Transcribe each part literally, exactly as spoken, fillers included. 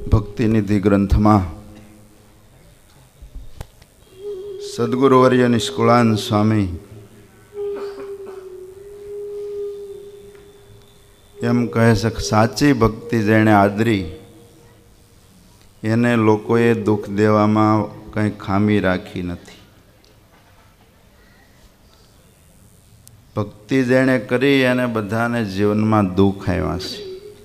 ભક્તિનિધિ ગ્રંથમાં સદગુરુવર્ય નિષ્કુળાન સ્વામી એમ કહે છે કે સાચી ભક્તિ જેણે આદરી એને લોકોએ દુઃખ દેવામાં કંઈ ખામી રાખી નથી. ભક્તિ જેણે કરી એને બધાને જીવનમાં દુઃખ આવ્યા છે.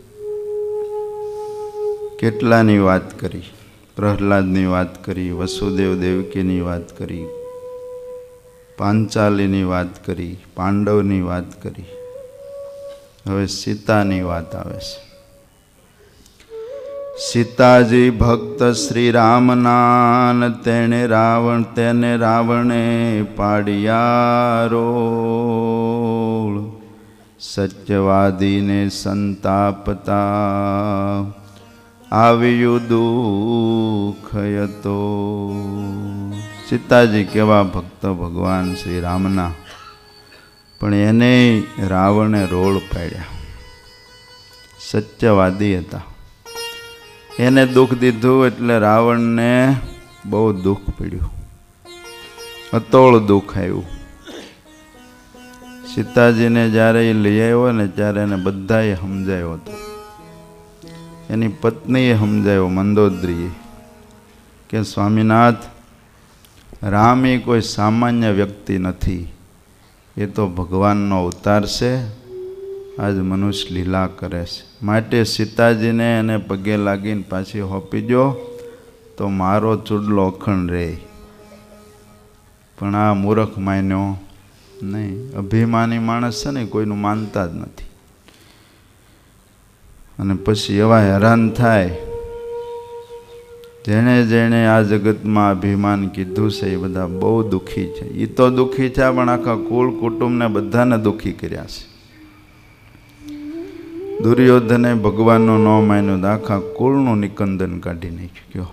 કેટલાની વાત કરી, પ્રહલાદની વાત કરી, વસુદેવ દેવકીની વાત કરી, પાંચાલીની વાત કરી, પાંડવની વાત કરી. હવે સીતાની વાત આવે છે. સીતાજી ભક્ત શ્રી રામના તેને રાવણ તેને રાવણે પાડ્યા રોળ. સત્યવાદીને સંતાપતા આવ્યું દુઃખ હતો. સીતાજી કેવા ભક્ત ભગવાન શ્રી રામના, પણ એને રાવણે રોળ પાડ્યા. સત્યવાદી હતા, એને દુઃખ દીધું એટલે રાવણને બહુ દુઃખ પડ્યું, અતોળ દુઃખ આવ્યું. સીતાજીને જ્યારે એ લઈ આવ્યો ને ત્યારે એને બધાએ સમજાયો હતો. એની પત્નીએ સમજાયો, મંદોદરીએ, કે સ્વામિનાથ, રામ એ કોઈ સામાન્ય વ્યક્તિ નથી, એ તો ભગવાનનો અવતાર છે, આજ મનુષ્ય લીલા કરે છે. માટે સીતાજીને એને પગે લાગીને પાછી હોપી દો તો મારો ચૂડલો અખંડ રહે. પણ આ મૂર્ખ માન્યો નહીં. અભિમાની માણસ છે ને કોઈનું માનતા જ નથી. અને પછી એવા હેરાન થાય. જેણે જેણે આ જગતમાં અભિમાન કીધું છે એ બધા બહુ દુઃખી છે. એ તો દુઃખી છે, પણ આખા કુળ કુટુંબને બધાને દુઃખી કર્યા છે. દુર્યોધને ભગવાનનું ન માન્યું, આખા કુળનું નિકંદન કાઢી નાખ્યું.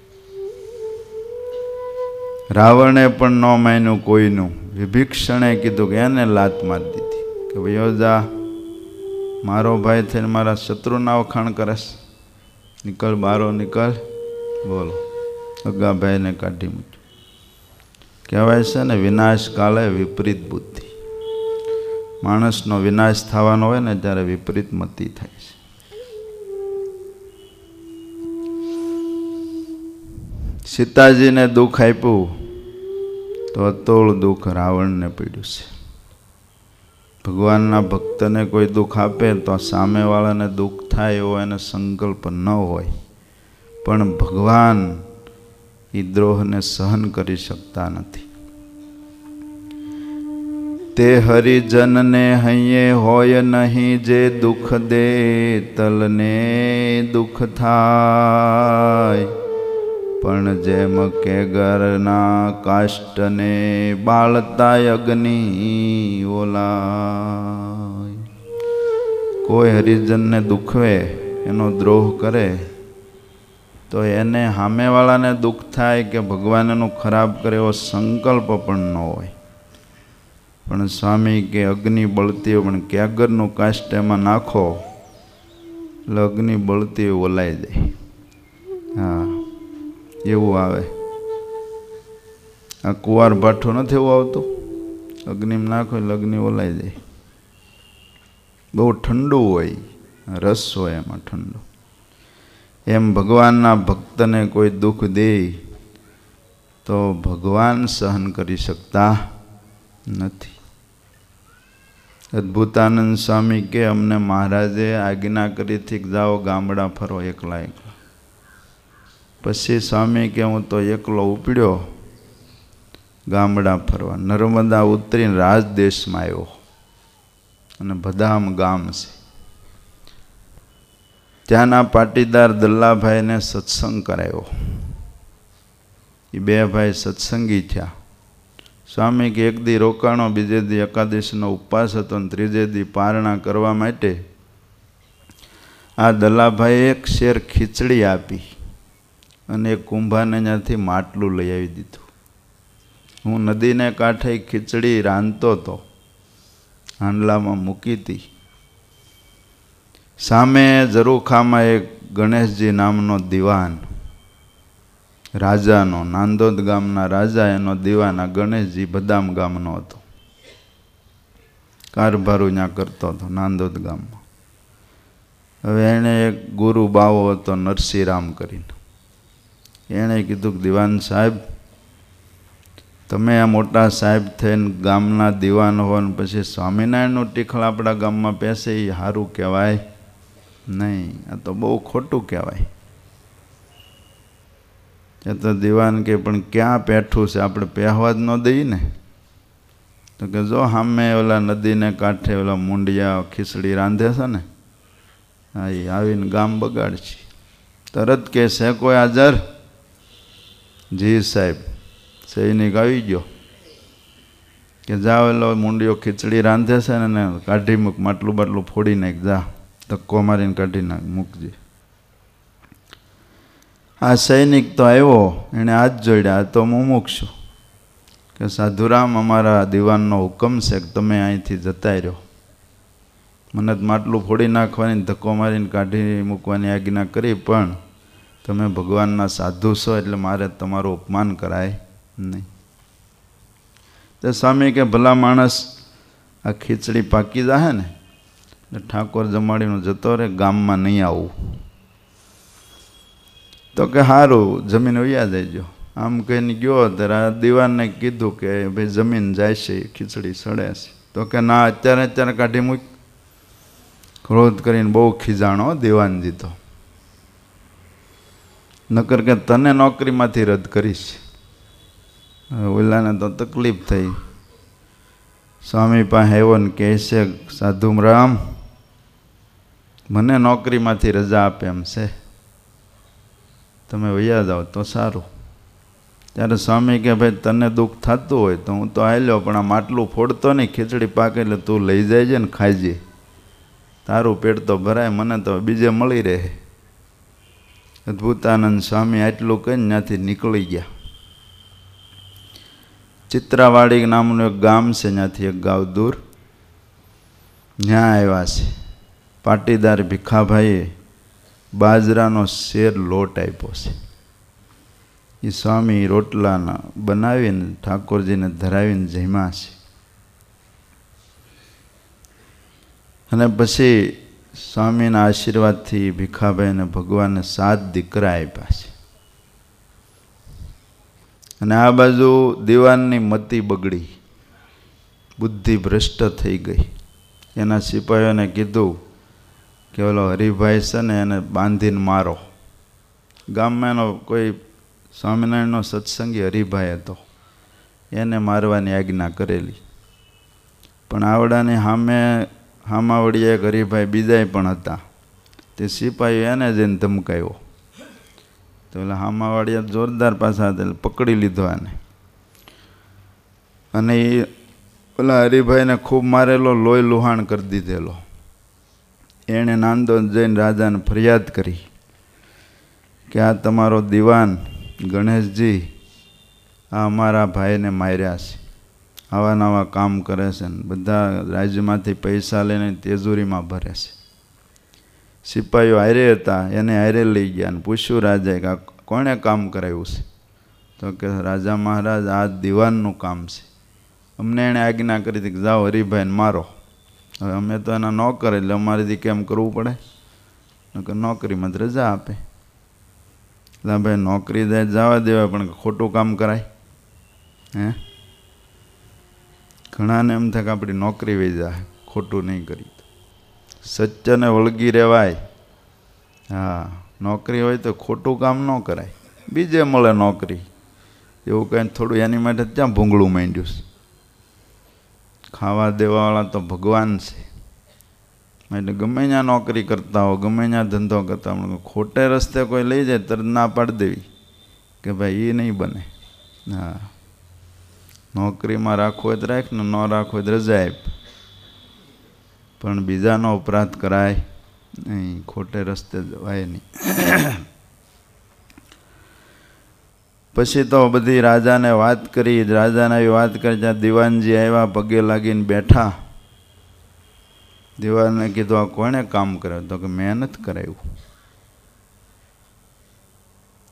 રાવણે પણ ન માન્યું કોઈનું. વિભીક્ષણે કીધું કે એને લાત મારી દીધી કે ભાઈ જા, મારો ભાઈ થઈને મારા શત્રુના વખાણ કરે છે, નીકળ બારો નીકળ. બોલો, અગા ભાઈને કાઢી મૂક્યું. કહેવાય છે ને, વિનાશ કાળે વિપરીત બુદ્ધિ. માણસનો વિનાશ થવાનો હોય ને ત્યારે વિપરીત મતિ થાય છે. સીતાજીને દુઃખ આપ્યું તો અતોળ દુઃખ રાવણને પડ્યું છે. ભગવાનના ભક્તને કોઈ દુઃખ આપે તો સામેવાળાને દુઃખ થાય એવો એને સંકલ્પ ન હોય, પણ ભગવાન એ દ્રોહને સહન કરી શકતા નથી. તે હરિજનને હૈયે હોય નહીં, જે દુઃખ દે તલને દુઃખ થાય. પણ જેમ કે ઘરના કાષ્ટને બાળતા અગ્નિ ઓલાય. કોઈ હરિજનને દુખવે, એનો દ્રોહ કરે તો એને સામેવાળાને દુઃખ થાય કે ભગવાન એનું ખરાબ કરે એવો સંકલ્પ પણ ન હોય. પણ સ્વામી કે અગ્નિ બળતી હોય, પણ કેગરનું કાષ્ટ એમાં નાખો એટલે અગ્નિ બળતી હોય, ઓલાઈ જાય. હા, એવું આવે. આ કુવાર ભાઠું નથી એવું આવતું, અગ્નિમાં નાખો એટલે અગ્નિ ઓલાઈ જાય. બહુ ઠંડુ હોય, રસ હોય એમાં ઠંડુ. એમ ભગવાનના ભક્તને કોઈ દુઃખ દે તો ભગવાન સહન કરી શકતા નથી. અદ્ભુતાનંદ સ્વામી કે અમને મહારાજે આજ્ઞા કરી હતી કે જાઓ ગામડા ફરો એકલા એકલા. પછી સ્વામી કે હું તો એકલો ઉપડ્યો ગામડા ફરવા. નર્મદા ઉતરીને રાજદેશમાં આવ્યો અને બધામ ગામ છે. ત્યાંના પાટીદાર દલ્લાભાઈને સત્સંગ કરાયો. એ બે ભાઈ સત્સંગી થયા. સ્વામી કે એક દી રોકાણો, બીજે દી એકાદશીનો ઉપવાસ હતો અને ત્રીજે દી પારણા કરવા માટે આ દલ્લાભાઈએ એક શેર ખીચડી આપી અને એક કુંભાને ત્યાંથી માટલું લઈ આવી દીધું. હું નદીને કાંઠે ખીચડી રાંધતો હતો, હાંડલામાં મૂકી હતી. સામે ઝરૂખામાં એક ગણેશજી નામનો દિવાન, રાજાનો, નાંદોદ ગામના રાજા, એનો દિવાન આ ગણેશજી બદામ ગામનો હતો. કારભારું ત્યાં કરતો હતો નાંદોદ ગામમાં. હવે એણે એક ગુરુ બાવો હતો નરસિંહરામ કરીને. એણે કીધું કે દિવાન સાહેબ, તમે આ મોટા સાહેબ થઈને ગામના દિવાન હો ને પછી સ્વામિનારાયણનું ટીખળ આપણા ગામમાં પેસે એ સારું કહેવાય નહીં, આ તો બહુ ખોટું કહેવાય. એ તો દિવાન કે પણ ક્યાં પેઠું છે, આપણે પહેવા જ ન દઈએ ને. તો કે જો સામે ઓલા નદીને કાંઠે ઓલા મુંડિયા ખીચડી રાંધે છે ને, હા એ આવીને ગામ બગાડશે. તરત કે છે કોઈ હાજર? જી સાહેબ. સૈનિક આવી ગયો કે જાઓ એલો મુંડિયો ખીચડી રાંધે છે ને કાઢી મૂક, માટલું બાટલું ફોડી નાખ, જા ધક્કો મારીને કાઢી નાખ, મૂકજે. આ સૈનિક તો આવ્યો, એણે હાથ જોડ્યા, તો હું મૂકશું કે સાધુરામ, અમારા દિવાનનો હુકમ છે કે તમે અહીંથી જતા રહ્યો. મને જ માટલું ફોડી નાખવાની, ધક્કો મારીને કાઢી મૂકવાની આજ્ઞા કરી, પણ તમે ભગવાનના સાધુ છો એટલે મારે તમારું અપમાન કરાય નહીં. તો સ્વામી કે ભલા માણસ, આ ખીચડી પાકી જાહે ને એટલે ઠાકોર જમાડીનો જતો રહે, ગામમાં નહીં આવું. તો કે સારું, જમીન વયા જઈજો. આમ કહીને ગયો ત્યારે દિવાનને કીધું કે ભાઈ જમીન જાય છે, ખીચડી સડે છે. તો કે ના, અત્યારે અત્યારે કાઢી મૂક. ક્રોધ કરીને બહુ ખીજાણો દિવાનજી તો, નકર કે તને નોકરીમાંથી રદ કરીશ. ઓલાને તો તકલીફ થઈ. સ્વામી પાસે આવ્યો ને કહે છે, સાધુ રામ, મને નોકરીમાંથી રજા આપે એમ છે, તમે વયા જાઓ તો સારું. ત્યારે સ્વામી કે ભાઈ તને દુઃખ થતું હોય તો હું તો હાલ્યો, પણ આ માટલું ફોડતો નહીં, ખીચડી પાકે એટલે તું લઈ જાય ને ખાઈજે, તારું પેટ તો ભરાય, મને તો બીજે મળી રહે. અદ્ભુતાનંદ સ્વામી આટલું કહીને ત્યાંથી નીકળી ગયા. ચિત્રાવાડી નામનું એક ગામ છે, ત્યાંથી એક ગાવ દૂર, ત્યાં આવ્યા છે. પાટીદાર ભીખાભાઈએ બાજરાનો શેર લોટ આપ્યો છે. એ સ્વામી રોટલાના બનાવીને ઠાકોરજીને ધરાવીને જમ્યા છે. અને પછી સ્વામીના આશીર્વાદથી ભીખાભાઈને ભગવાને સાત દીકરા આપ્યા છે. અને આ બાજુ દિવાનની મતિ બગડી, બુદ્ધિ ભ્રષ્ટ થઈ ગઈ. એના સિપાહીઓને કીધું કે ઓલો હરિભાઈ છે ને એને બાંધીને મારો. ગામમાં એનો કોઈ સ્વામિનારાયણનો સત્સંગી હરિભાઈ હતો, એને મારવાની આજ્ઞા કરેલી. પણ આવડાની સામે હામાવડિયા એક હરિભાઈ બીજાય પણ હતા, તે સિપાહીઓ એને જઈને ધમકાવ્યો. તો એટલે હામાવાડિયા જોરદાર પાછા હતા, પકડી લીધો આને. અને એ ઓલા હરિભાઈને ખૂબ મારેલો, લોહી લુહાણ કરી દીધેલો. એણે નાંદોદ જઈને રાજાને ફરિયાદ કરી કે આ તમારો દિવાન ગણેશજી આ અમારા ભાઈને માર્યા છે, આવા નવા કામ કરે છે ને બધા રાજ્યમાંથી પૈસા લઈને તેજુરીમાં ભરે છે. સિપાહીઓ હારે હતા, એને હારે લઈ ગયા અને પૂછ્યું રાજાએ કે કોણે કામ કરાવ્યું છે? તો કે રાજા મહારાજ આ દિવાનનું કામ છે, અમને એણે આજ્ઞા કરી હતી કે જાઓ હરિભાઈને મારો. હવે અમે તો એના નોકર એટલે અમારેથી કેમ કરવું પડે, કે નોકરીમાં જ રજા આપે. એટલે ભાઈ નોકરી જાય જવા દેવાય, પણ ખોટું કામ કરાય? હે, ઘણાને એમ થાય કે આપણી નોકરી વહી જાય, ખોટું નહીં કરી. સચ્ચને વળગી રહેવાય. હા, નોકરી હોય તો ખોટું કામ ન કરાય, બીજે મળે નોકરી. એવું કંઈ થોડું એની માટે ત્યાં ભૂંગળું માંડ્યું છે. ખાવા દેવાવાળા તો ભગવાન છે, એટલે ગમે ત્યાં નોકરી કરતા હો, ગમે ત્યાં ધંધો કરતા હો, ખોટે રસ્તે કોઈ લઈ જાય તરત ના પાડી દેવી કે ભાઈ એ નહીં બને. હા, નોકરીમાં રાખવું હોય તો રાખ ને, ન રાખવું હોય તો રજા આપ, પણ બીજાનો અપરાધ કરાય નહીં, ખોટે રસ્તે જવાય નહીં. પછી તો બધી રાજાને વાત કરી, રાજાને એવી વાત કરી, ત્યાં દિવાનજી આવ્યા, પગે લાગીને બેઠા. દિવાને કીધું આ કોણે કામ કર્યું? તો કે મહેનત કરાવ્યું.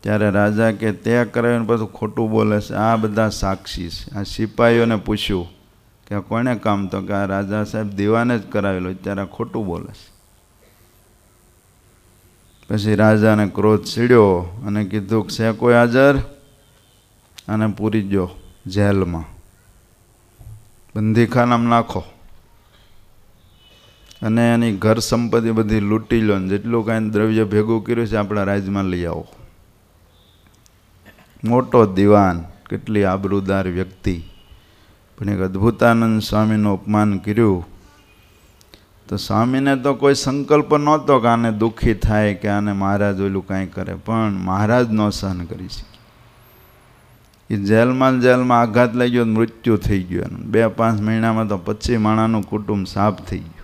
ત્યારે રાજા કે તે કરાવીને પાછું ખોટું બોલે છે, આ બધા સાક્ષી છે. આ સિપાહીઓને પૂછ્યું કે કોણે કામ, તો કે આ રાજા સાહેબ દીવાને જ કરાવેલો, ત્યારે ખોટું બોલે છે. પછી રાજાને ક્રોધ ચડ્યો અને કીધું કે છે કોઈ હાજર, અને પૂરી ગયો જેલમાં, બંદીખાનામાં નાખો અને એની ઘર સંપત્તિ બધી લૂંટી લો, ને જેટલું કાંઈ દ્રવ્ય ભેગું કર્યું છે આપણા રાજ્યમાં લઈ આવો. મોટો દિવાન, કેટલી આબરૂદાર વ્યક્તિ, પણ એક અદ્ભુતાનંદ સ્વામીનું અપમાન કર્યું તો સ્વામીને તો કોઈ સંકલ્પ નહોતો કે આને દુઃખી થાય કે આને મહારાજ ઓલું કાંઈ કરે, પણ મહારાજ ન સહન કરી શકે. એ જેલમાં જેલમાં આઘાત લઈ ગયો, મૃત્યુ થઈ ગયું. બે પાંચ મહિનામાં તો પચીસ માણાનું કુટુંબ સાફ થઈ ગયું.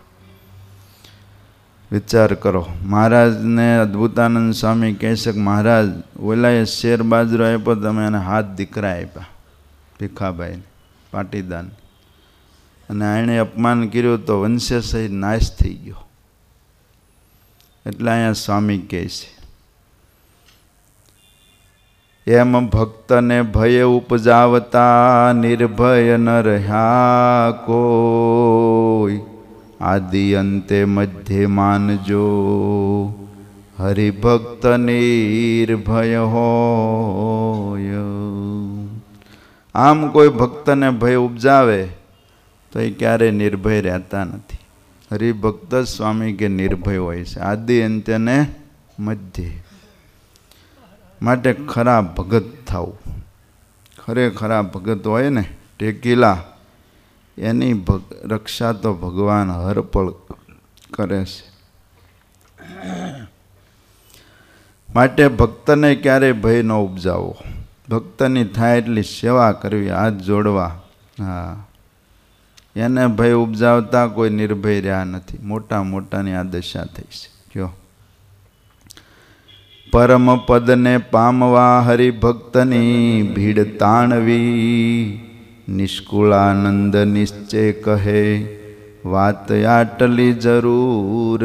વિચાર કરો, મહારાજને અદ્ભુતાનંદ સ્વામી કહે છે કે મહારાજ ઓલાએ શેર બાજરો આપ્યો, તમે એને હાથ દીકરા આપ્યા, ભીખાભાઈને પાટીદાન, અને એણે અપમાન કર્યું તો વંશે સહિત નાશ થઈ ગયો. એટલે અહીંયા સ્વામી કહે છે એમ ભક્તને ભય ઉપજાવતા નિર્ભય ન રહ્યા કોઈ, આદિ અંતે મધ્ય માનજો હરિભક્ત નિર્ભય હોય. આમ કોઈ ભક્તને ભય ઉપજાવે તો એ ક્યારેય નિર્ભય રહેતા નથી. હરિભક્ત સ્વામી કે નિર્ભય હોય છે, આદિ અંત્ય ને મધ્ય. માટે ખરા ભગત થવું, ખરેખરા ભગત હોય ને ટેકીલા, એની રક્ષા તો ભગવાન હરપળ કરે છે. માટે ભક્તને ક્યારેય ભય ન ઉપજાવો, ભક્તની થાય એટલી સેવા કરવી, હાથ જોડવા. હા, એને ભય ઉપજાવતા કોઈ નિર્ભય રહ્યા નથી. મોટા મોટાની આ દશા થઈ છે. કયો પરમ પદને પામવા હરિભક્તની ભીડ તાણવી, નિષ્કુળાનંદ નિશ્ચય કહે વાત આટલી જરૂર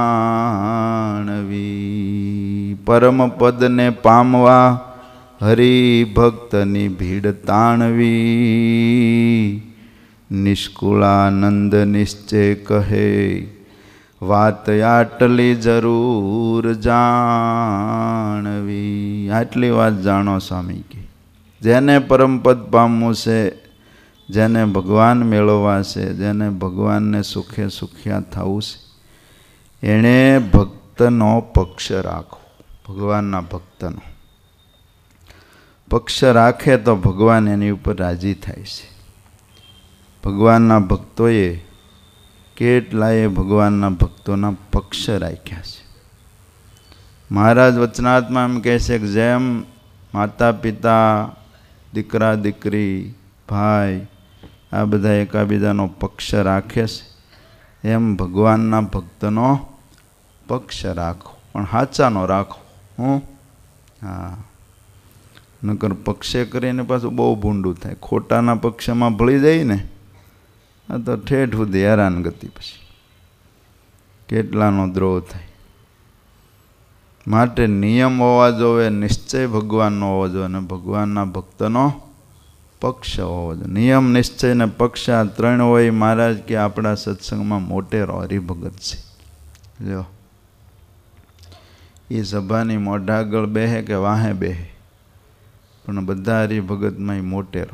જાણવી. પરમ પદને પામવા હરિભક્તની ભીડ તાણવી, નિષ્કુળાનંદ નિશ્ચય કહે વાત આટલી જરૂર જાણવી. આટલી વાત જાણો સ્વામી કે જેને પરમપદ પામવું છે, જેને ભગવાન મેળવવા છે, જેને ભગવાનને સુખે સુખ્યા થવું છે, એણે ભક્તનો પક્ષ રાખવો. ભગવાનના ભક્તનો પક્ષ રાખે તો ભગવાન એની ઉપર રાજી થાય છે. ભગવાનના ભક્તોએ કેટલાય ભગવાનના ભક્તોના પક્ષ રાખ્યા છે. મહારાજ વચનાત્મા એમ કહે છે કે જેમ માતા પિતા, દીકરા દીકરી, ભાઈ આ બધા એકાબીજાનો પક્ષ રાખે છે, એમ ભગવાનના ભક્તનો પક્ષ રાખો, પણ સાચાનો રાખો. હું હા, નકર પક્ષે કરીને પાછું બહુ ભૂંડું થાય. ખોટાના પક્ષમાં ભળી જાય ને આ તો ઠેઠ સુધી હેરાન ગતિ, પછી કેટલાનો દ્રોહ થાય. માટે નિયમ હોવા જોવે, નિશ્ચય ભગવાનનો હોવો જોઈએ, અને ભગવાનના ભક્તનો પક્ષ હોવો જોઈએ. નિયમ, નિશ્ચય ને પક્ષ આ ત્રણ હોય. મહારાજ કે આપણા સત્સંગમાં મોટેરો હરિભગત છે. જો એ સભાની મોઢા આગળ બેહે કે વાહે બેહે, પણ બધા હરિભગતમાં મોટેરો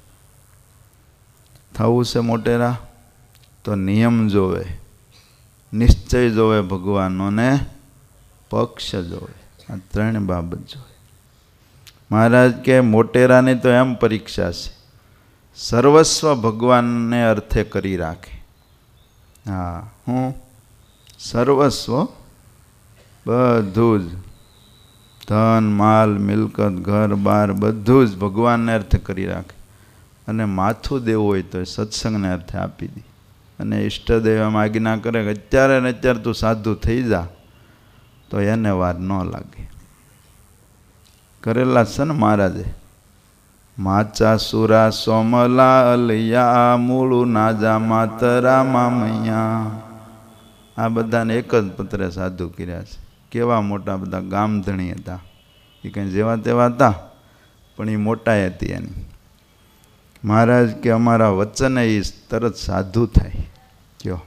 થવું છે. મોટેરા તો નિયમ જોવે, નિશ્ચય જોવે ભગવાનનો, ને પક્ષ જોવે. આ ત્રણ બાબત જોવે. મહારાજ કે મોટેરાની તો એમ પરીક્ષા છે, સર્વસ્વ ભગવાનને અર્થે કરી રાખે. હા, હું સર્વસ્વ બધું જ, ધન માલ મિલકત ઘર બાર બધું જ ભગવાનને અર્થે કરી રાખે, અને માથું દેવું હોય તો સત્સંગને અર્થે આપી દે. અને ઈષ્ટદેવ એમ આજ્ઞા કરે કે અત્યારે ને અત્યારે તું સાધુ થઈ જા, તો એને વાર ન લાગે. કરેલા છે ને મહારાજે. માચા સુરા સોમલા અલૈયા મૂળું નાજા માતરા મામૈયા, આ બધાને એક જ પત્રે સાધુ કર્યા છે. કેવા મોટા બધા ગામધણી હતા. એ કંઈ જેવા તેવા હતા, પણ એ મોટાઈ હતી એની. મહારાજ કે અમારા વચને એ તરત સાધુ થાય. કયો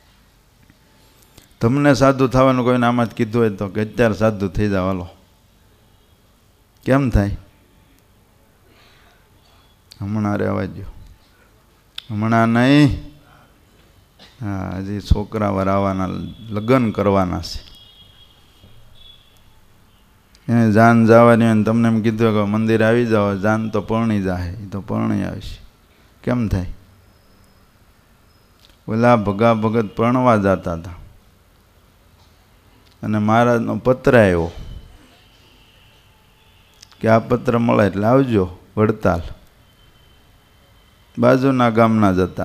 તમને સાધુ થવાનું કોઈને આમાં જ કીધું હોય તો કે અત્યારે સાધુ થઈ જાવ, હાલો. કેમ થાય? હમણાં રહેવા દો, હમણાં નહીં. હા, હજી છોકરા વરાવાના, લગ્ન કરવાના છે. એને જાન જવાની હોય ને તમને એમ કીધું કે મંદિર આવી જાઓ, જાન તો પરણી જાય, એ તો પરણી આવશે. કેમ થાય? ઓલા ભગા ભગત પરણવા જતા હતા અને મહારાજનો પત્ર આવ્યો કે આ પત્ર મળે એટલે આવજો. વડતાલ બાજુના ગામના જતા,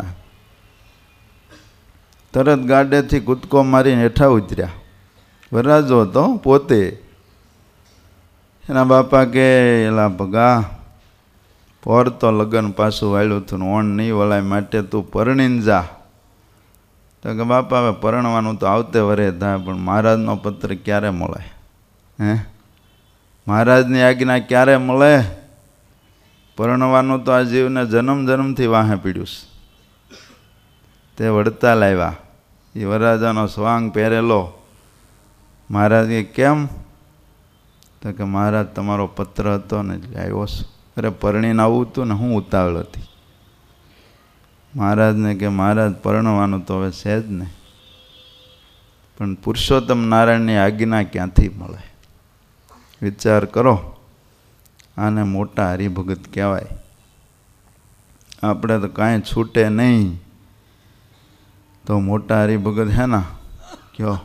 તરત ગાડેથી કૂદકો મારીને હેઠા ઉતર્યા. વરરાજો હતો પોતે. એના બાપા કે એલા ભગા, પોર તો લગ્ન પાછું વાળ્યું હતું, ઓણ નહીં વળાય, માટે તું પરણીને જા. તો કે બાપા હવે પરણવાનું તો આવતે વરે થાય, પણ મહારાજનો પત્ર ક્યારે મળે? હે, મહારાજની આજ્ઞા ક્યારે મળે? પરણવાનું તો આ જીવને જન્મ જન્મથી વાહે પીડ્યું છે. તે વડતાલ આવ્યા, એ વરરાજાનો સ્વાંગ પહેરેલો. મહારાજ કે કેમ? તો કે મહારાજ તમારો પત્ર હતો ને એટલે આવ્યો છું. અરે પરણીને આવું હતું ને, હું ઉતાવળ હતી. મહારાજને કે મહારાજ પરણવાનું તો હવે છે જ ને, પણ પુરુષોત્તમ નારાયણની આજ્ઞા ક્યાંથી મળે? વિચાર કરો. આને મોટા હરિભગત કહેવાય. આપણે તો કાંઈ છૂટે નહીં, તો મોટા હરિભગત હે ના? કયો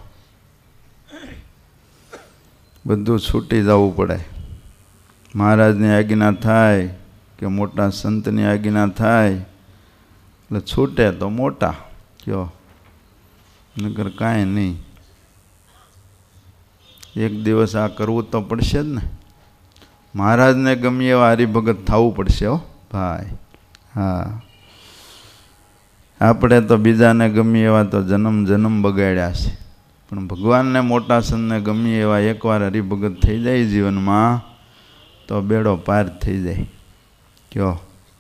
બધું છૂટી જવું પડે. મહારાજની આજ્ઞા થાય કે મોટા સંતની આજ્ઞા થાય એટલે છૂટે તો મોટા. કયો નકર કાંઈ નહીં. એક દિવસ આ કરવું તો પડશે જ ને. મહારાજને ગમે એવા હરિભગત થવું પડશે હો ભાઈ. હા, આપણે તો બીજાને ગમે એવા તો જન્મ જન્મ બગાડ્યા છે, પણ ભગવાનને મોટા સંતને ગમે એવા એકવાર હરિભગત થઈ જાય જીવનમાં તો બેડો પાર થઈ જાય. કયો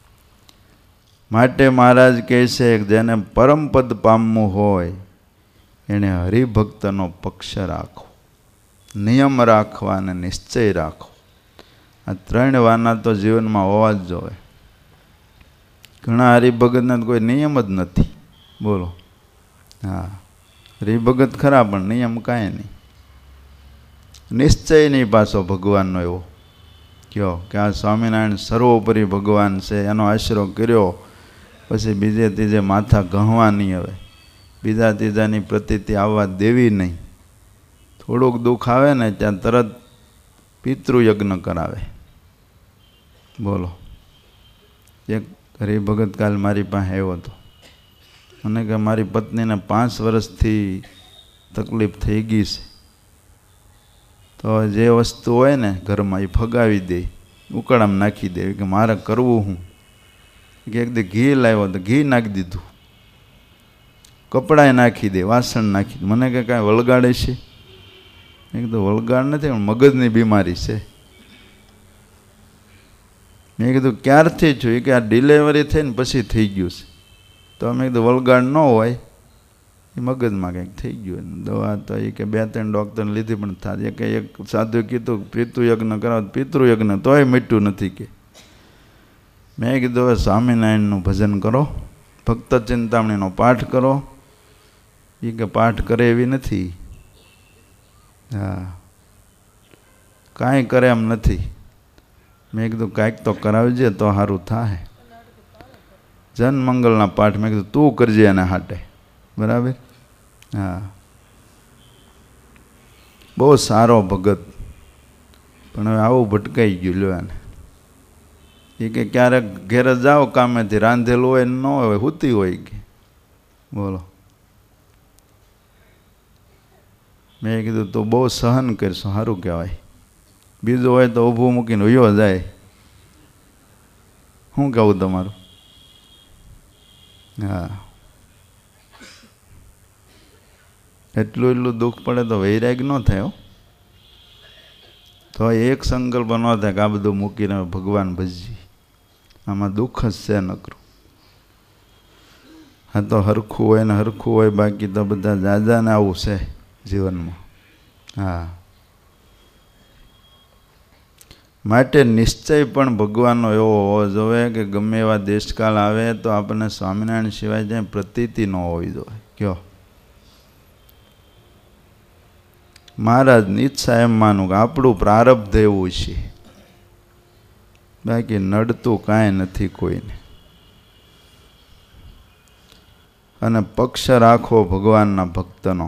માટે મહારાજ કહે છે કે જેને પરમપદ પામવું હોય એણે હરિભક્તનો પક્ષ રાખો, નિયમ રાખવા અને નિશ્ચય રાખો. આ ત્રણ વાના તો જીવનમાં હોવા જ જોઈએ. ઘણા હરિભગતને કોઈ નિયમ જ નથી. બોલો. હા, હરિભગત ખરા પણ નિયમ કાંઈ નહીં. નિશ્ચય નહીં પાછો ભગવાનનો એવો. કયો કે આ સ્વામિનારાયણ સર્વોપરી ભગવાન છે, એનો આશરો કર્યો પછી બીજે ત્રીજે માથા ગહવા નહીં. હવે બીજા ત્રીજાની પ્રતીતિ આવવા દેવી નહીં. થોડુંક દુઃખ આવે ને ત્યાં તરત પિતૃયજ્ઞ કરાવે. બોલો. એક હરિભગત કાલ મારી પાસે આવ્યો હતો. મને કે મારી પત્નીને પાંચ વર્ષથી તકલીફ થઈ ગઈ છે, તો જે વસ્તુ હોય ને ઘરમાં એ ફગાવી દે, ઉકળામાં નાખી દે. કે મારે કરવું હું? કે એક દે ઘી લાવ્યો તો ઘી નાખી દીધું, કપડાએ નાખી દે, વાસણ નાખી દે. મને કે કાંઈ વળગાડે છે? મેં કીધું વળગાડ નથી, પણ મગજની બીમારી છે. મેં કીધું ક્યારથી છું? એ કે આ ડિલેવરી થઈને પછી થઈ ગયું છે. તો મેં કીધું વળગાડ ન હોય, એ મગજમાં કંઈક થઈ ગયું. દવા તો એ કે બે ત્રણ ડૉક્ટરને લીધી પણ થાય. કે એક સાધુએ કીધું પિતૃયજ્ઞ કરાવો, પિતૃયજ્ઞ તોય મીઠું નથી. કે મેં કીધું હવે સ્વામિનારાયણનું ભજન કરો, ભક્ત ચિંતામણીનો પાઠ કરો. એ કે પાઠ કરે એવી નથી. હા, કાંઈ કરે એમ નથી. મેં કીધું કાંઈક તો કરાવજે તો સારું થાય. જનમંગલના પાઠ મેં કીધું તું કરજે એને હાટે. બરાબર. હા, બહુ સારો ભગત, પણ હવે આવું ભટકાઈ ગયું. લ્યો એને. એ કે ક્યારેક ઘેર જાઓ કામેથી, રાંધેલું હોય ન હોય, હુતી હોય. કે બોલો. મેં કીધું તો બહુ સહન કરશો, સારું કહેવાય. બીજું હોય તો ઊભું મૂકીને વયો જાય. શું કહેવું તમારું? હા, એટલું એટલું દુઃખ પડે તો વૈરાગ ન થાય. તો તો એક સંકલ્પ ન થાય કે આ બધું મૂકીને ભગવાન ભજી, આમાં દુઃખ જ છે નકરું. હા તો હરખું હોય ને હરખું હોય, બાકી તો બધા જાજાને આવું છે જીવનમાં. હા, માટે નિશ્ચય પણ ભગવાનનો એવો હોવો જોઈએ કે ગમે એવા દેશકાળ આવે તો આપણને સ્વામિનારાયણ સિવાય જ્યાં પ્રતીતિ ન હોવી જોઈએ. કયો મહારાજની ઈચ્છા એમ માનું કે આપણું પ્રારબ્ધ એવું છે, બાકી નડતું કાંઈ નથી કોઈને. અને પક્ષ રાખો ભગવાનના ભક્તનો.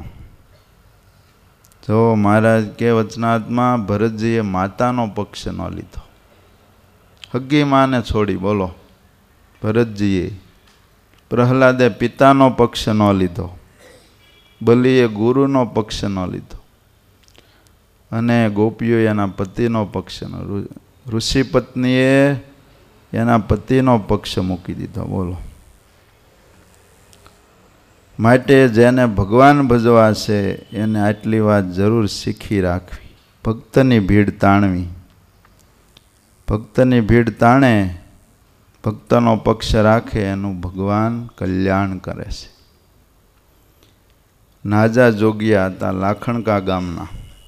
જો મહારાજ કે વચનાત્મા ભરતજીએ માતાનો પક્ષ ન લીધો, હગી માને છોડી. બોલો, ભરતજીએ. પ્રહલાદે પિતાનો પક્ષ ન લીધો, બલિએ ગુરુનો પક્ષ ન લીધો, અને ગોપીઓએ એના પતિનો પક્ષ ન, ઋષિ પત્નીએ એના પતિનો પક્ષ મૂકી દીધો. બોલો, માટે જેને ભગવાન ભજવા છે એને આટલી વાત જરૂર શીખી રાખવી. ભક્તની ભીડ તાણવી. ભક્તની ભીડ તાણે, ભક્તનો પક્ષ રાખે, એનું ભગવાન કલ્યાણ કરે છે. નાજા જોગિયા હતા લાખણકા ગામના.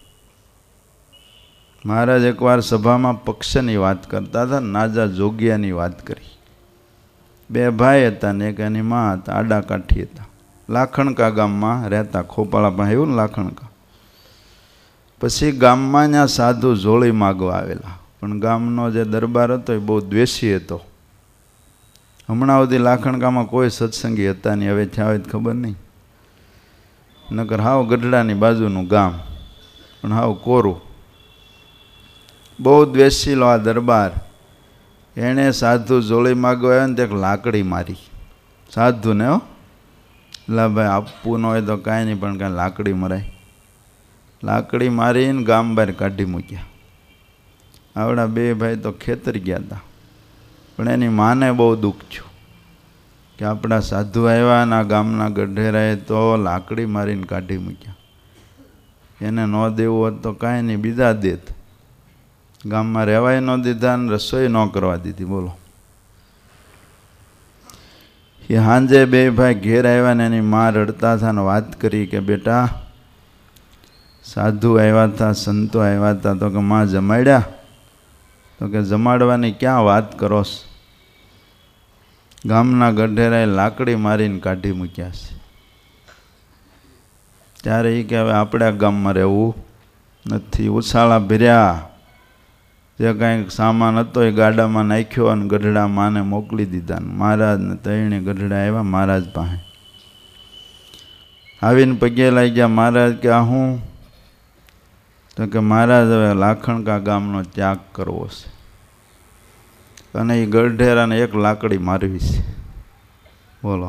મહારાજ એકવાર સભામાં પક્ષની વાત કરતા હતા, નાજા જોગિયાની વાત કરી. બે ભાઈ હતા ને એક એની માં હતા, આડા કાઠી હતા. લાખણકા ગામમાં રહેતા, ખોપાળા પાસે એવું ને લાખણકા. પછી ગામમાં ત્યાં સાધુ જોળી માગવા આવેલા, પણ ગામનો જે દરબાર હતો એ બહુ દ્વેષી હતો. હમણાં સુધી લાખણકામાં કોઈ સત્સંગી હતા નહીં, હવે થયા હોય ખબર નહીં. નકર હાવ ગઢડાની બાજુનું ગામ, પણ હાવ કોરું. બહુ દ્વેષીલો આ દરબાર. એણે સાધુ જોળી માગવા આવ્યો ને તે એક લાકડી મારી સાધુને. હો લા ભાઈ, આપવું ન હોય તો કાંઈ નહીં, પણ કાંઈ લાકડી મરાય. લાકડી મારીને ગામ બહાર કાઢી મૂક્યા. આવડા બે ભાઈ તો ખેતર ગયા હતા, પણ એની માને બહુ દુઃખ થયું કે આપણા સાધુ આવ્યા ને આ ગામના ગઢેરાએ તો લાકડી મારીને કાઢી મૂક્યા. એને ન દેવું હોત તો કાંઈ નહીં, બીજા દેત. ગામમાં રહેવાય ન દીધા ને રસોઈ ન કરવા દીધી. બોલો, એ સાંજે બે ભાઈ ઘેર આવ્યા ને એની માં રડતા હતા ને વાત કરી કે બેટા, સાધુ આવ્યા હતા, સંતો આવ્યા હતા, તો કે માં જમાડ્યા? તો કે જમાડવાની ક્યાં વાત કરોસ, ગામના ગઢેરાએ લાકડી મારીને કાઢી મૂક્યા છે. ત્યારે એ કે હવે આપણે ગામમાં રહેવું નથી. ઉછાળા ભર્યા, જે કાંઈક સામાન હતો એ ગાડામાં નાખ્યો અને ગઢડા માને મોકલી દીધા. મહારાજને તઈને ગઢડા આવ્યા મહારાજ પાસે. આવીને પગે લાગી ગયા. મહારાજ કે આ હું? તો કે મહારાજ હવે લાખણકા ગામનો ત્યાગ કરવો છે અને એ ગઢેરાને એક લાકડી મારવી છે. બોલો,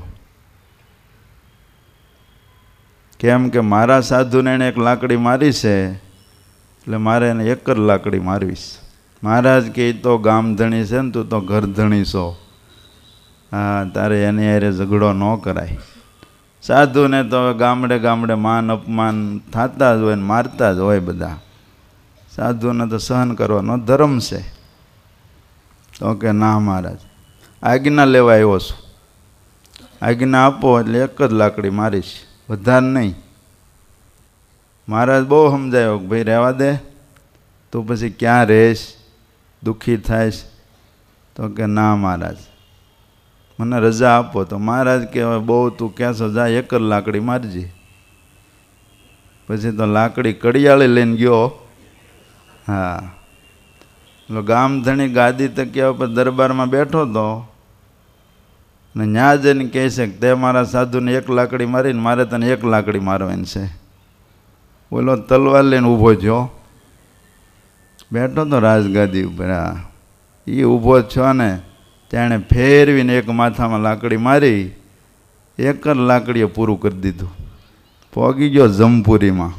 કેમ કે મારા સાધુને એને એક લાકડી મારી છે, એટલે મારે એને એક જ લાકડી મારવી છે. મહારાજ કે તો ગામ ધણી છે ને, તું તો ઘર ધણી છો. હા, તારે એની હારે ઝઘડો ન કરાય. સાધુને તો ગામડે ગામડે માન અપમાન થતા જ હોય ને મારતા જ હોય બધા. સાધુને તો સહન કરવાનો ધર્મ છે. તો કે ના મહારાજ, આજ્ઞા લેવા આવ્યો છું. આજ્ઞા આપો એટલે એક જ લાકડી મારીશ, વધારે નહીં. મહારાજ બહુ સમજાયો કે ભાઈ રહેવા દે, તું પછી ક્યાં રહીશ, દુઃખી થાઈશ. તો કે ના મહારાજ, મને રજા આપો. તો મહારાજ કે હવે બહુ તું કહેશો, જા એક જ લાકડી મારજે. પછી તો લાકડી કડિયાળી લઈને ગયો. હા, એટલે ગામ ધણી ગાદી તકિયા ઉપર દરબારમાં બેઠો હતો ને ન્યા જઈને કહે છે કે તે મારા સાધુને એક લાકડી મારીને મારે તને એક લાકડી મારવાની છે. બોલો, તલવાર લઈને ઊભો થયો, બેઠો તો રાજગાદી ઉપર. હા, એ ઊભો છો ને તેણે ફેરવીને એક માથામાં લાકડી મારી, એક જ લાકડીએ પૂરું કરી દીધું. પોગી ગયો જમપુરીમાં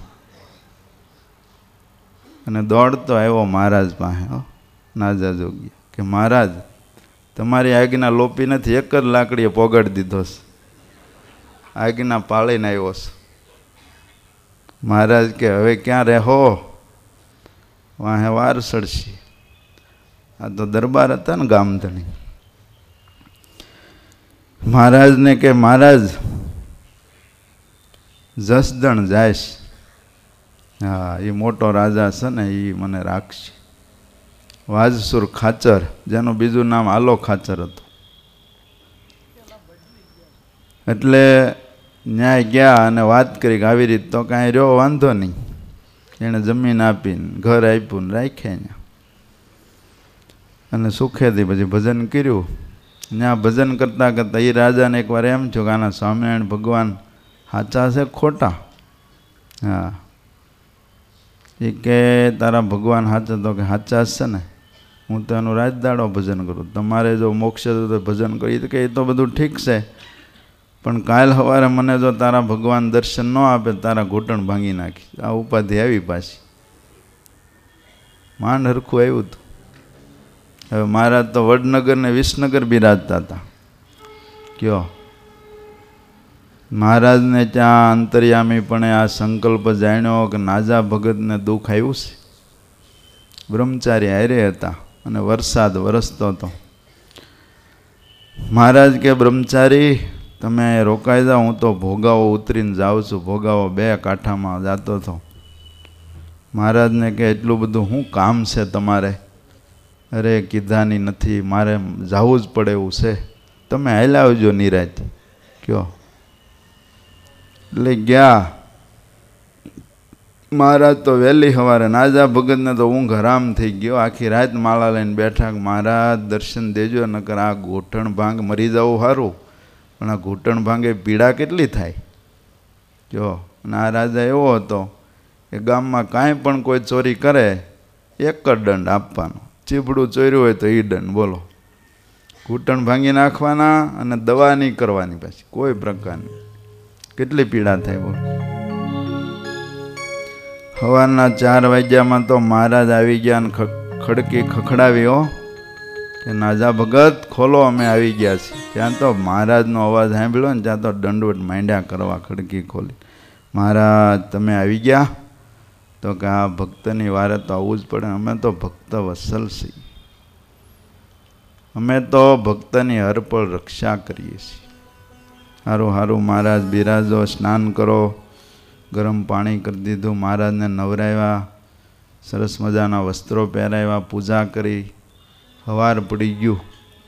અને દોડતો આવ્યો મહારાજ પાસે. નાજા જોગી કે મહારાજ, તમારી આજ્ઞા લોપી નથી, એક જ લાકડીએ પોગાડી દીધો છે, આજ્ઞા પાળીને આવ્યો છે. મહારાજ કે હવે ક્યાં રહો? વાહે વાર સડશે. આ તો દરબાર હતા ને ગામધણી. મહારાજને કે મહારાજ જસદણ જાયશ. હા, એ મોટો રાજા છે ને એ મને રાખશે. વાજસુર ખાચર, જેનું બીજું નામ આલો ખાચર હતું. એટલે ન્યાય ગયા અને વાત કરી કે આવી રીત તો કાંઈ રહ્યો વાંધો નહીં. એણે જમીન આપીને ઘર આપ્યું ને રાખ્યા ત્યાં અને સુખેથી પછી ભજન કર્યું. ત્યાં ભજન કરતાં કરતાં એ રાજાને એકવાર એમ થયું કે આના સ્વામિનારાયણ ભગવાન સાચા છે ખોટા? હા, એ કે તારા ભગવાન સાચા? તો કે સાચા જ છે ને, હું તો એનું રાજદાડો ભજન કરું. તમારે જો મોક્ષ તો ભજન કરી કે એ તો બધું ઠીક છે, પણ કાલ સવારે મને જો તારા ભગવાન દર્શન ન આપે તારા ઘૂંટણ ભાંગી નાખી. આ ઉપાધિ આવી પાછી. માંડ હરખું આવ્યું હતું. હવે મહારાજ તો વડનગર ને વિસનગર બિરાજતા હતા. કયો મહારાજને ત્યાં અંતર્યામી પણ આ સંકલ્પ જાણ્યો કે નાજા ભગતને દુઃખ આવ્યું છે. બ્રહ્મચારી હારે હતા અને વરસાદ વરસતો હતો. મહારાજ કે બ્રહ્મચારી તમે રોકાઈ જાઓ, હું તો ભોગાવો ઉતરીને જાઉં છું. ભોગાવો બે કાંઠામાં જતો હતો. મહારાજને કે એટલું બધું શું કામ છે તમારે? અરે કીધાની નથી, મારે જવું જ પડે એવું છે, તમે હાલ્યા આવજો નિરાત. કયો એટલે ગયા. મહારાજ તો વહેલી સવારે, નાજા ભગતને તો ઊંઘ હરામ થઈ ગયો. આખી રાત માળા લઈને બેઠા. મહારાજ દર્શન દેજો, નકર આ ઘૂંટણ ભાંગ મરી જવું સારું, પણ આ ઘૂંટણ ભાંગે પીડા કેટલી થાય. જો અને આ રાજા એવો હતો કે ગામમાં કાંઈ પણ કોઈ ચોરી કરે એક જ દંડ આપવાનો. ચીબડું ચોર્યું હોય તો એ દંડ. બોલો, ઘૂંટણ ભાંગી નાખવાના અને દવા નહીં કરવાની પાછી કોઈ પ્રકારની. કેટલી પીડા થાય બોલો. સવારના ચાર વાગ્યામાં તો મહારાજ આવી ગયા અને ખડકી ખખડાવી. હો કે નાજા ભગત ખોલો, અમે આવી ગયા છીએ. ત્યાં તો મહારાજનો અવાજ સાંભળ્યો ને ત્યાં તો દંડવટ માંડ્યા કરવા. ખડકી ખોલી, મહારાજ તમે આવી ગયા? તો કે આ ભક્તની વારે તો આવવું જ પડે, અમે તો ભક્ત વત્સલ છીએ, અમે તો ભક્તની હરપળ રક્ષા કરીએ છીએ. સારું સારું મહારાજ બિરાજો, સ્નાન કરો. ગરમ પાણી કરી દીધું. મહારાજને નવરાવ્યા, સરસ મજાના વસ્ત્રો પહેરાવ્યા, પૂજા કરી. સવાર પડી ગયું.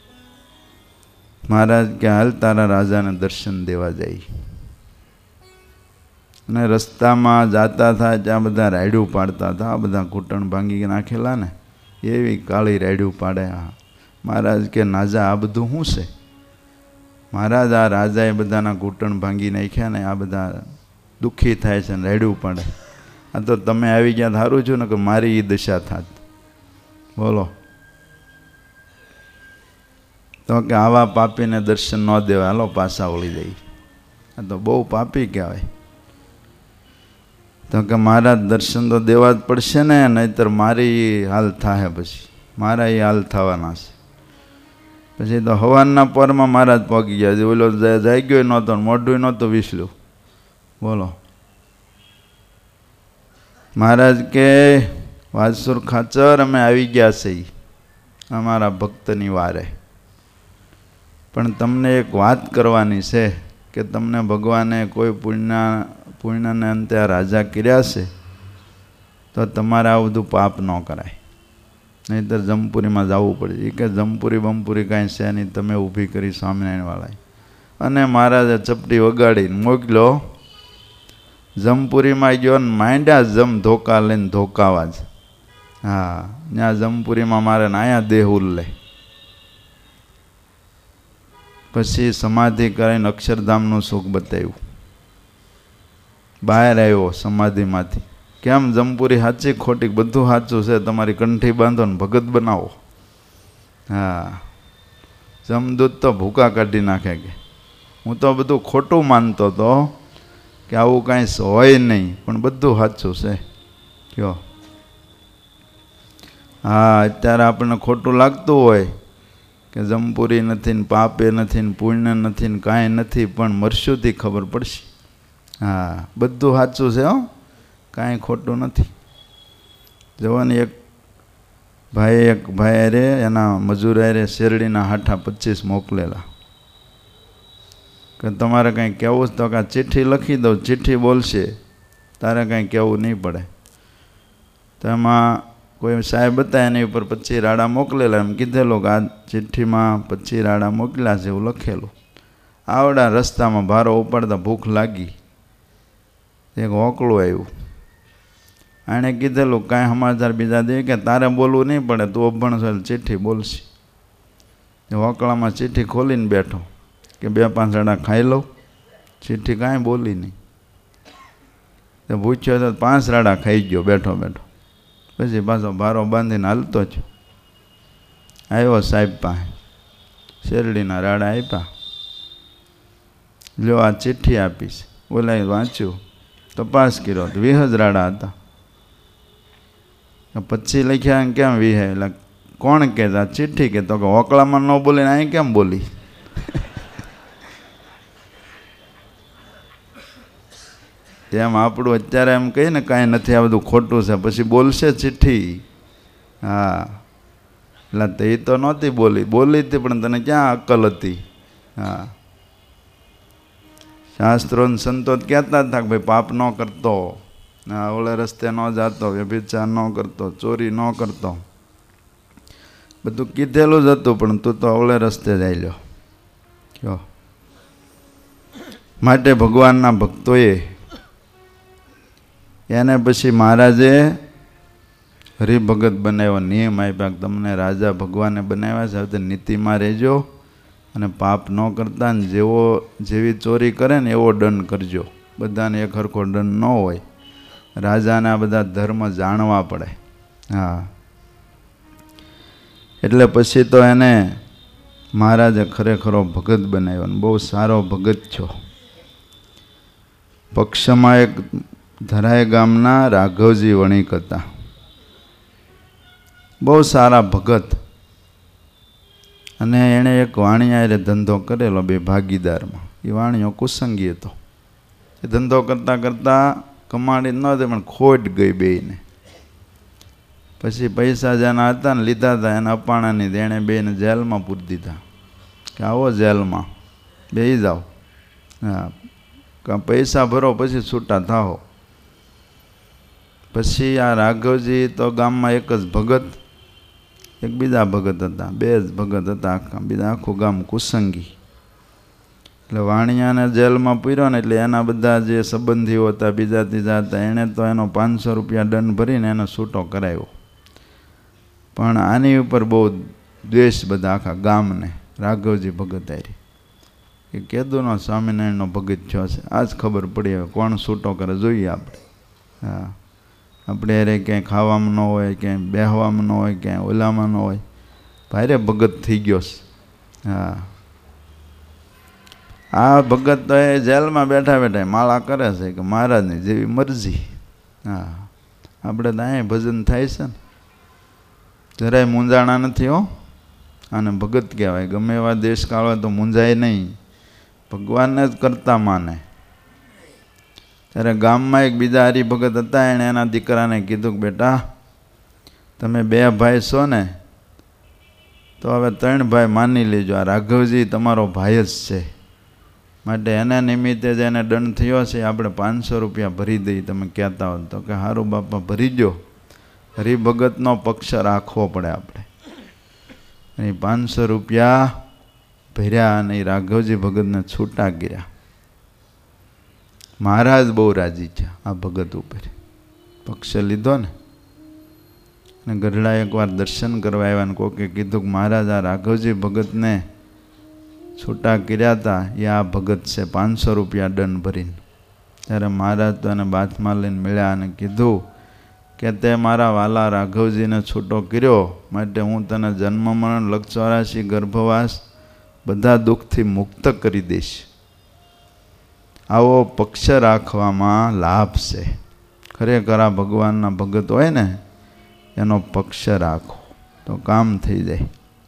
મહારાજ કે હાલ તારા રાજાને દર્શન દેવા જાય. અને રસ્તામાં જાતા થાય ત્યાં બધા રાયડું પાડતા હતા. આ બધા ઘૂંટણ ભાંગી નાખેલા ને એવી કાળી રાયડું પાડે. હા, મહારાજ કે નાજા આ બધું શું છે? મહારાજ આ રાજાએ બધાના ઘૂંટણ ભાંગી નાખ્યા ને આ બધા દુઃખી થાય છે ને રાયડું પાડે. આ તો તમે આવી ગયા સારું છું ને કે મારી એ દશા થાત. બોલો. તો કે આવા પાપીને દર્શન ન દેવા, હાલો પાછા વળી જાય. આ તો બહુ પાપી કહેવાય. તો કે મહારાજ દર્શન તો દેવા જ પડશે ને, નહીતર મારી હાલ થાય. પછી મારા એ હાલ થવાના છે. પછી તો હવાના પરમાં મહારાજ પહોંચી ગયા. ઓલો જાગ્યો નહોતો, મોઢું નહોતું વિસલું. બોલો. મહારાજ કે વાજસુર ખાચર અમે આવી ગયા છે અમારા ભક્તની વારે, પણ તમને એક વાત કરવાની છે કે તમને ભગવાને કોઈ પુણ્ય પુણ્યને અંતે આ રાજા કર્યા છે તો તમારે આ બધું પાપ ન કરાય, નહીંતર જમપુરીમાં જવું પડે. એ કે જમપુરી બમપુરી કાંઈ છે નહીં, તમે ઊભી કરી સ્વામિનારાયણવાળાએ. અને મહારાજે ચપટી વગાડીને મોકલ્યો. જમપુરીમાં ગયો ને માંડ્યા જમ ધોકા લઈને ધોકાવા જ. હા, ત્યાં જમપુરીમાં મારે ને અહીંયા દેહ ઉલ્લે. પછી સમાધિ કરીને અક્ષરધામનું સુખ બતાવ્યું. બહાર આવ્યો સમાધિમાંથી. કેમ જમપુરી સાચી ખોટી બધું સાચું છે, તમારી કંઠી બાંધો ને ભગત બનાવો. હા, જમદૂત તો ભૂકા કાઢી નાખે કે હું તો બધું ખોટું માનતો હતો કે આવું કાંઈ હોય નહીં, પણ બધું સાચું છે. કયો હા, અત્યારે આપણને ખોટું લાગતું હોય કે જમપુરી નથી ને પાપે નથી ને પુણ્ય નથી ને કાંઈ નથી, પણ મરશુંથી ખબર પડશે. હા, બધું સાચું છે. હો, કાંઈ ખોટું નથી. જવાની એક ભાઈ એક ભાઈ રે એના મજૂર રે શેરડીના હાઠા પચીસ મોકલેલા કે તમારે કંઈ કહેવું જ તો કે ચિઠ્ઠી લખી દઉં, ચિઠ્ઠી બોલશે, તારે કંઈ કહેવું નહીં પડે. તો એમાં કોઈ સાહેબ હતા એની ઉપર પચીસ રાડા મોકલેલા. એમ કીધેલું કે આ ચિઠ્ઠીમાં પચીસ રાડા મોકલ્યા છે એવું લખેલું. આવડા રસ્તામાં ભારો ઉપાડતા ભૂખ લાગી, એક હોકળું આવ્યું. એણે કીધેલું કાંઈ સમાચાર બીજા દે કે તારે બોલવું નહીં પડે, તું અભણ છો ચિઠ્ઠી બોલશે. એ હોકળામાં ચિઠ્ઠી ખોલીને બેઠો કે બે પાંચ રાડા ખાઈ લઉં. ચિઠ્ઠી કાંઈ બોલી નહીં. તો પૂછ્યો તો પાંચ રાડા ખાઈ ગયો બેઠો બેઠો. પછી પાછો ભારો બાંધીને હાલતો જ આવ્યો સાહેબ પાસે. શેરડીના રાડા આપ્યા. લ્યો આ ચિઠ્ઠી આપીશ. બોલાય વાંચ્યું, તપાસ કર્યો તો વીસ જ રાડા હતા. પછી લખ્યા કેમ વીહે? એટલે કોણ કહેતા? ચિઠ્ઠી કહેતો કે હોકળામાં ન બોલીને અહીં કેમ બોલી? એમ આપણું અત્યારે એમ કહીએ ને કાંઈ નથી, આ બધું ખોટું છે, પછી બોલશે ચિઠ્ઠી. હા, એટલે તો એ તો નહોતી બોલી, બોલી હતી પણ તને ક્યાં અક્કલ હતી? હા, શાસ્ત્રો સંતો કહેતા હતા કે ભાઈ પાપ ન કરતો, હા, ઓલે રસ્તે ન જતો, વ્યભિચાર ન કરતો, ચોરી ન કરતો, બધું કીધેલું જ હતું, પણ તું તો ઓલે રસ્તે જ આવેલો. કયો માટે ભગવાનના ભક્તોએ એને પછી મહારાજે હરિભગત બનાવ્યો, નિયમ આપ્યા કે તમને રાજા ભગવાને બનાવ્યા છે, નીતિમાં રહેજો અને પાપ ન કરતા, ને જેવો જેવી ચોરી કરે ને એવો દંડ કરજો. બધાને એક હરખો દંડ ન હોય. રાજાને આ બધા ધર્મ જાણવા પડે. હા, એટલે પછી તો એને મહારાજે ખરેખરો ભગત બનાવ્યો ને બહુ સારો ભગત છો. પક્ષમાં એક ધરાય ગામના રાઘવજી વણિક હતા, બહુ સારા ભગત. અને એણે એક વાણિયારે ધંધો કરેલો બે ભાગીદારમાં. એ વાણિયો કુસંગી હતો. એ ધંધો કરતાં કરતાં કમાણી ન હતી પણ ખોટ ગઈ બેયને. પછી પૈસા જેના હતા ને લીધા હતા એના અપાણાની એણે બેને જેલમાં પૂરી દીધા કે આવો જેલમાં બેસી જાઓ, હા, પૈસા ભરો પછી છૂટા થાઓ. પછી આ રાઘવજી તો ગામમાં એક જ ભગત, એક બીજા ભગત હતા, બે જ ભગત હતા આખા, બીજા આખું ગામ કુસંગી. એટલે વાણિયાને જેલમાં પૂર્યો ને એટલે એના બધા જે સંબંધીઓ હતા બીજા ત્રીજા હતા, એણે તો એનો પાંચસો રૂપિયા દંડ ભરીને એને છૂટો કરાવ્યો. પણ આની ઉપર બહુ દ્વેષ બધા આખા ગામને. રાઘવજી ભગત હારી એ કેદુનો સ્વામિનારાયણનો ભગત થયો છે, આ જ ખબર પડી. હવે કોણ છૂટો કરે જોઈએ આપણે. હા, આપણે અરે ક્યાંય ખાવામાં ન હોય, ક્યાંય બેહવામાં ન હોય, ક્યાંય ઓલામાં ન હોય, ભારે ભગત થઈ ગયો છે. હા, આ ભગત તો એ જેલમાં બેઠા બેઠા માળા કરે છે કે મહારાજની જેવી મરજી. હા, આપણે તો અહીંયા ભજન થાય છે ને, જરાય મૂંઝાણા નથી હો. આને ભગત કહેવાય. ગમે એવા દેશકાળ હોય તો મૂંઝાય નહીં, ભગવાનને જ કરતા માને. ત્યારે ગામમાં એક બીજા હરિભગત હતા, એણે એના દીકરાને કીધું કે બેટા તમે બે ભાઈ છો ને, તો હવે ત્રણ ભાઈ માની લેજો, આ રાઘવજી તમારો ભાઈ જ છે, માટે એના નિમિત્તે જ એને દંડ થયો છે, આપણે પાંચસો રૂપિયા ભરી દઈએ તમે કહેતા હો. તો કે સારું બાપા ભરી દો, હરિભગતનો પક્ષ રાખવો પડે આપણે. અને પાંચસો રૂપિયા ભર્યા અને રાઘવજી ભગતને છૂટા કર્યા. મહારાજ બહુ રાજી છે આ ભગત ઉપર, પક્ષ લીધો ને. અને ગઢડા એકવાર દર્શન કરવા આવ્યા ને કોકે કીધું કે મહારાજ આ રાઘવજી ભગતને છૂટા કર્યા હતા, એ આ ભગત છે, પાંચસો રૂપિયા દંડ ભરીને. ત્યારે મહારાજ તો એને બાથમાં લઈને મળ્યા અને કીધું કે તે મારા વાલા રાઘવજીને છૂટો કર્યો, માટે હું તને જન્મ મરણ લક્ષ ચોરાશી ગર્ભવાસ બધા દુઃખથી મુક્ત કરી દઈશ. આવો પક્ષ રાખવામાં લાભ છે. ખરેખર આ ભગવાનના ભગત હોય ને એનો પક્ષ રાખો તો કામ થઈ જાય.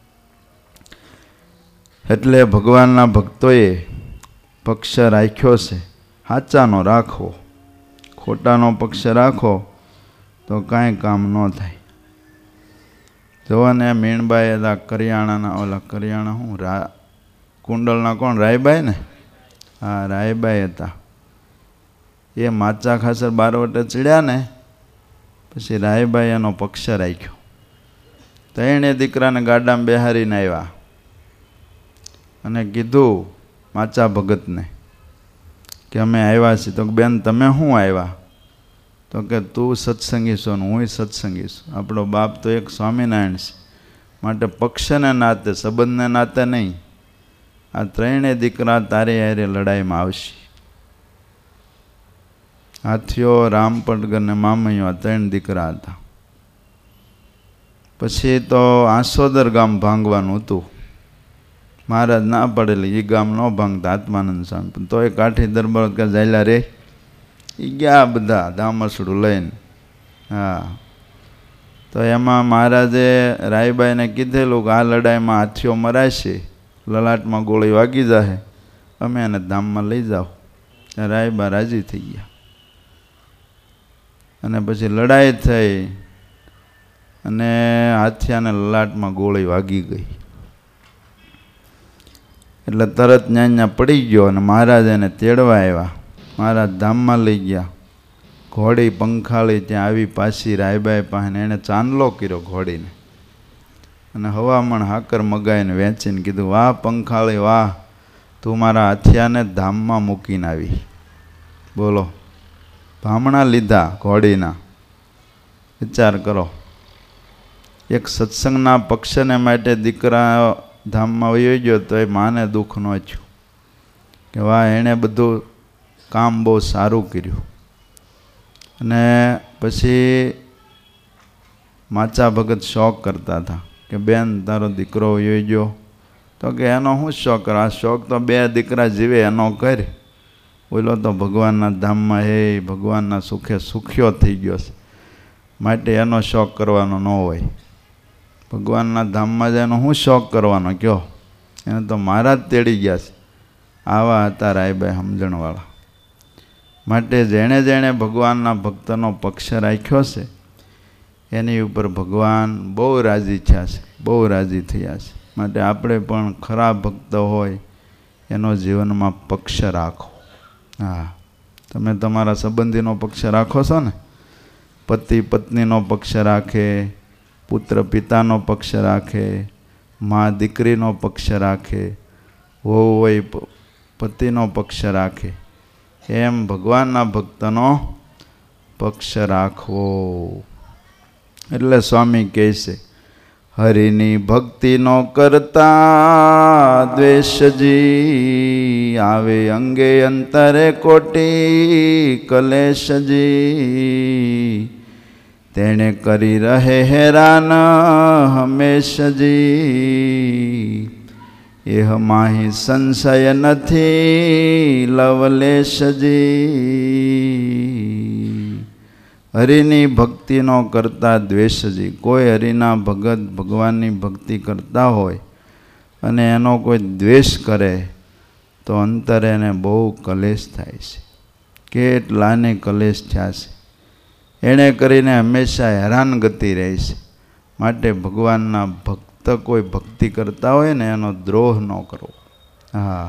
એટલે ભગવાનના ભક્તોએ પક્ષ રાખ્યો છે. સાચાનો રાખવો, ખોટાનો પક્ષ રાખો તો કાંઈ કામ ન થાય. જોવાને મીણબાઈ હતા કરિયાણાના, ઓલા કરિયાણા શું રા કુંડલના કોણ રાયબાઈ ને? હા, રાયબાઈ હતા. એ માચા ખાસર બારવટે ચડ્યા ને પછી રાયબાઈ એનો પક્ષ રાખ્યો. તો એણે દીકરાને ગાડામાં બેહારીને આવ્યા અને કીધું માચા ભગતને કે અમે આવ્યા છીએ. તો બેન તમે શું આવ્યા? તો કે તું સત્સંગી છો ને હું સત્સંગી છું. આપણો બાપ તો એક સ્વામિનારાયણ છે, માટે પક્ષને નાતે સંબંધને નાતે નહીં. આ ત્રણેય દીકરા તારે હારે લડાઈમાં આવશે. હાથીઓ, રામપટગર ને મામૈયો આ ત્રણ દીકરા હતા. પછી તો આંસોદર ગામ ભાંગવાનું હતું. મહારાજ ના પડેલી એ ગામ ન ભાંગતા આત્માનંદ સ્વામી, પણ તોય કાઠી દરબાર કે જાયલા રે એ ગયા બધા દામસડું લઈને. હા, તો એમાં મહારાજે રાયબાઈને કીધેલું કે આ લડાઈમાં હાથીઓ મરાશે, લલાટમાં ગોળી વાગી જાય, અમે એને ધામમાં લઈ જાઓ. રાયબા રાજી થઈ ગયા અને પછી લડાઈ થઈ અને હાથિયાને લલાટમાં ગોળી વાગી ગઈ એટલે તરત ન્યા પડી ગયો અને મહારાજ એને તેડવા આવ્યા. મહારાજ ધામમાં લઈ ગયા. ઘોડી પંખાળી ત્યાં આવી પાછી રાયબાઈ પાસે એણે ચાંદલો કર્યો ઘોડીને અને હવામણ હાકર મગાઈને વેચીને કીધું, વાહ પંખાળી વાહ, તું મારા હાથિયાને ધામમાં મૂકીને આવી. બોલો, ભામણા લીધા ઘોડીના. વિચાર કરો, એક સત્સંગના પક્ષને માટે દીકરા ધામમાં વયો ગયો તો એ માને દુઃખ ન થયું કે વાહ એણે બધું કામ બહુ સારું કર્યું. અને પછી માચા ભગત શોખ કરતા હતા કે બેન તારો દીકરો વયો ગયો. તો કે એનો શું શોખ કર? આ શોખ તો બે દીકરા જીવે એનો કર. બોલો તો ભગવાનના ધામમાં હે ભગવાનના સુખે સુખ્યો થઈ ગયો છે, માટે એનો શોખ કરવાનો ન હોય. ભગવાનના ધામમાં જાય એનો શું શોખ કરવાનો કયો? એને તો મહારાજ તેડી ગયા છે. આવા હતા રાયબાઈ સમજણવાળા. માટે જેણે જેણે ભગવાનના ભક્તનો પક્ષ રાખ્યો છે એની ઉપર ભગવાન બહુ રાજી થયા છે, બહુ રાજી થયા છે. માટે આપણે પણ ખરા ભક્ત હોય એનો જીવનમાં પક્ષ રાખો. હા, તમે તમારા સંબંધીનો પક્ષ રાખો છો ને? પતિ પત્નીનો પક્ષ રાખે, પુત્ર પિતાનો પક્ષ રાખે, મા દીકરીનો પક્ષ રાખે, વહુ હોય પતિનો પક્ષ રાખે, એમ ભગવાનના ભક્તનો પક્ષ રાખવો. એટલે સ્વામી કહે છે, હરિની ભક્તિનો કરતા દ્વેષજી, આવે અંગે અંતરે કોટી કલેશજી, તેણે કરી રહે હેરાન હંમેશજી, એહ માહી સંશય નથી લવલેશજી. હરિની ભક્તિનો કરતા દ્વેષજી, કોઈ હરિના ભગત ભગવાનની ભક્તિ કરતા હોય અને એનો કોઈ દ્વેષ કરે તો અંતરે એને બહુ કલેશ થાય છે. કેટલાને કલેશ થયા છે. એણે કરીને હંમેશા હેરાનગતિ રહે છે. માટે ભગવાનના ભક્ત કોઈ ભક્તિ કરતા હોય ને એનો દ્રોહ ન કરવો. હા,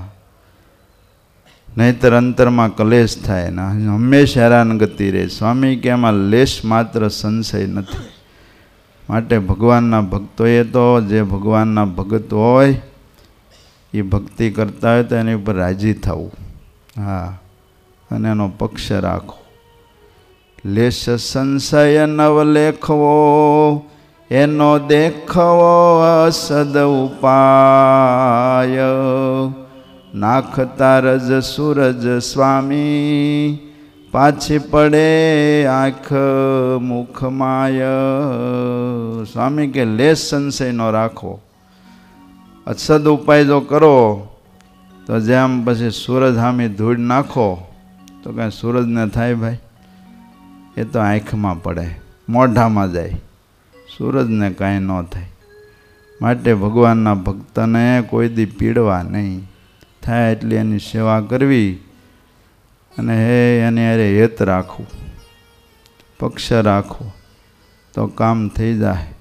નહીતર અંતરમાં કલેશ થાય ને હંમેશા હેરાનગતિ રહે. સ્વામી કે એમાં લેશ માત્ર સંશય નથી. માટે ભગવાનના ભક્તોએ તો જે ભગવાનના ભગત હોય એ ભક્તિ કરતા હોય તો એની ઉપર રાજી થવું. હા, અને એનો પક્ષ રાખો. લેશ સંશય નવ લેખવો, એનો દેખવો અસદ ઉપાય, નાખતા રજ સૂરજ સ્વામી, પાછી પડે આંખ મુખમાય. સ્વામી કે લેશ સંશય નો રાખવો. અસદ ઉપાય જો કરો તો જેમ પછી સૂરજ સામે ધૂળ નાખો તો કાંઈ સૂરજને થાય ભાઈ? એ તો આંખમાં પડે, મોઢામાં જાય, સૂરજને કાંઈ ન થાય. માટે ભગવાનના ભક્તને કોઈ દી પીડવા નહીં. થાય એટલી એની સેવા કરવી અને હે એની અરે હેત રાખવું, પક્ષ રાખવો તો કામ થઈ જાય.